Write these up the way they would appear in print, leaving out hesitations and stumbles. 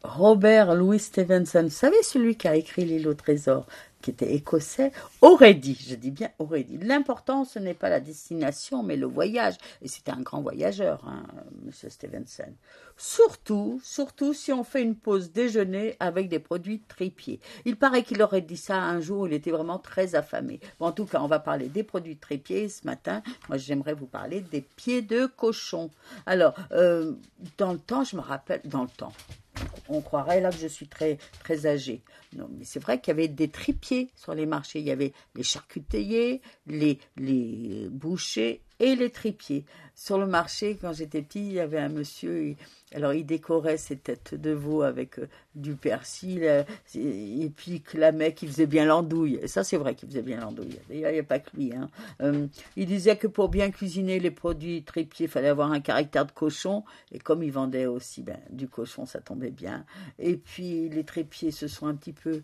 Robert Louis Stevenson, vous savez, celui qui a écrit L'île au trésor, qui était écossais, aurait dit, je dis bien aurait dit, l'important ce n'est pas la destination mais le voyage. Et c'était un grand voyageur, hein, Monsieur Stevenson. Surtout si on fait une pause déjeuner avec des produits trépieds. Il paraît qu'il aurait dit ça un jour où il était vraiment très affamé. Bon, en tout cas, on va parler des produits trépieds ce matin. Moi, j'aimerais vous parler des pieds de cochon. Alors, dans le temps, je me rappelle, dans le temps, on croirait là que je suis très, très âgée. Non, mais c'est vrai qu'il y avait des tripiers sur les marchés. Il y avait les charcutiers, les bouchers et les tripiers. Sur le marché, quand j'étais petit, il y avait un monsieur, alors il décorait ses têtes de veau avec du persil, et puis il clamait qu'il faisait bien l'andouille. Et ça, c'est vrai qu'il faisait bien l'andouille. D'ailleurs, il n'y a pas que lui. Hein. Il disait que pour bien cuisiner les produits tripiers, il fallait avoir un caractère de cochon. Et comme il vendait aussi du cochon, ça tombait bien. Et puis, les trépieds se sont un petit peu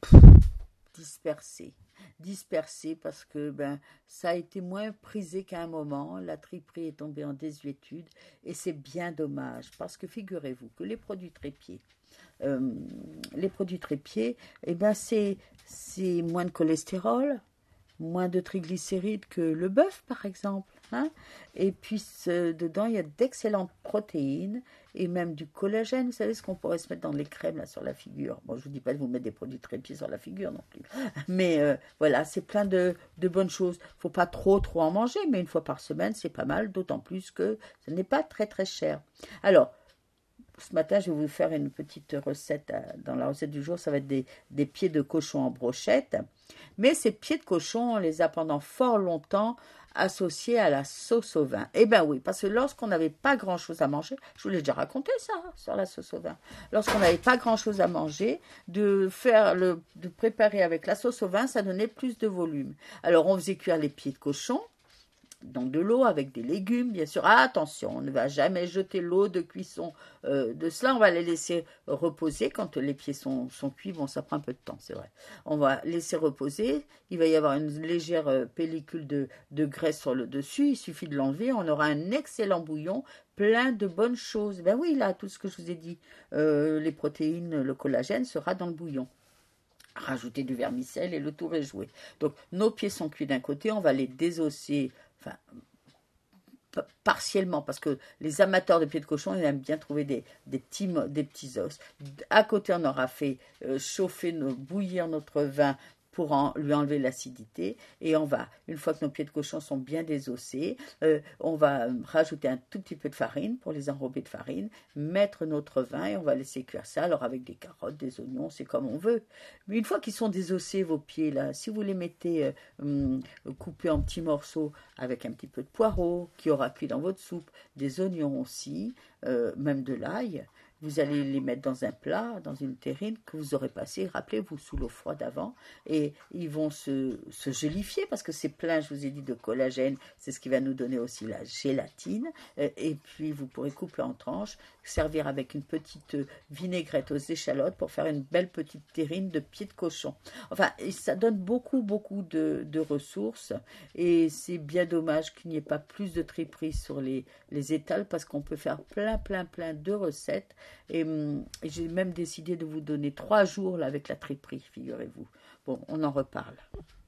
dispersés parce que ça a été moins prisé qu'à un moment. La triperie est tombée en désuétude et c'est bien dommage parce que figurez-vous que les produits trépieds, c'est moins de cholestérol, moins de triglycérides que le bœuf, par exemple. Hein, et puis, dedans, il y a d'excellentes protéines et même du collagène. Vous savez ce qu'on pourrait se mettre dans les crèmes là, sur la figure. Bon, je ne vous dis pas de vous mettre des produits trépieds sur la figure non plus. Mais voilà, c'est plein de bonnes choses. Il ne faut pas trop en manger, mais une fois par semaine, c'est pas mal, d'autant plus que ce n'est pas très, très cher. Alors, ce matin, je vais vous faire une petite recette. Dans la recette du jour, ça va être des pieds de cochon en brochette. Mais ces pieds de cochon, on les a pendant fort longtemps associés à la sauce au vin. Eh bien oui, parce que lorsqu'on n'avait pas grand-chose à manger, je vous l'ai déjà raconté ça, sur la sauce au vin. Lorsqu'on n'avait pas grand-chose à manger, de préparer avec la sauce au vin, ça donnait plus de volume. Alors, on faisait cuire les pieds de cochon dans de l'eau avec des légumes, bien sûr. Ah, attention, on ne va jamais jeter l'eau de cuisson de cela. On va les laisser reposer quand les pieds sont cuits. Bon, ça prend un peu de temps, c'est vrai. On va laisser reposer. Il va y avoir une légère pellicule de graisse sur le dessus. Il suffit de l'enlever. On aura un excellent bouillon plein de bonnes choses. Ben oui, là, tout ce que je vous ai dit, les protéines, le collagène sera dans le bouillon. Rajouter du vermicelle et le tour est joué. Donc, nos pieds sont cuits d'un côté. On va les désosser partiellement, parce que les amateurs de pieds de cochon, ils aiment bien trouver des petits os. À côté, on aura fait bouillir notre vin pour lui enlever l'acidité, et on va, une fois que nos pieds de cochon sont bien désossés, on va rajouter un tout petit peu de farine pour les enrober de farine, mettre notre vin et on va laisser cuire ça, alors avec des carottes, des oignons, c'est comme on veut. Mais une fois qu'ils sont désossés, vos pieds là, si vous les mettez coupés en petits morceaux avec un petit peu de poireau qui aura cuit dans votre soupe, des oignons aussi, même de l'ail, vous allez les mettre dans un plat, dans une terrine que vous aurez passé, rappelez-vous, sous l'eau froide avant, et ils vont se gélifier parce que c'est plein, je vous ai dit, de collagène, c'est ce qui va nous donner aussi la gélatine, et puis vous pourrez couper en tranches, servir avec une petite vinaigrette aux échalotes pour faire une belle petite terrine de pieds de cochon. Enfin, ça donne beaucoup de ressources, et c'est bien dommage qu'il n'y ait pas plus de triperie sur les étals parce qu'on peut faire plein de recettes. Et j'ai même décidé de vous donner 3 jours là, avec la triperie, figurez-vous. Bon, on en reparle.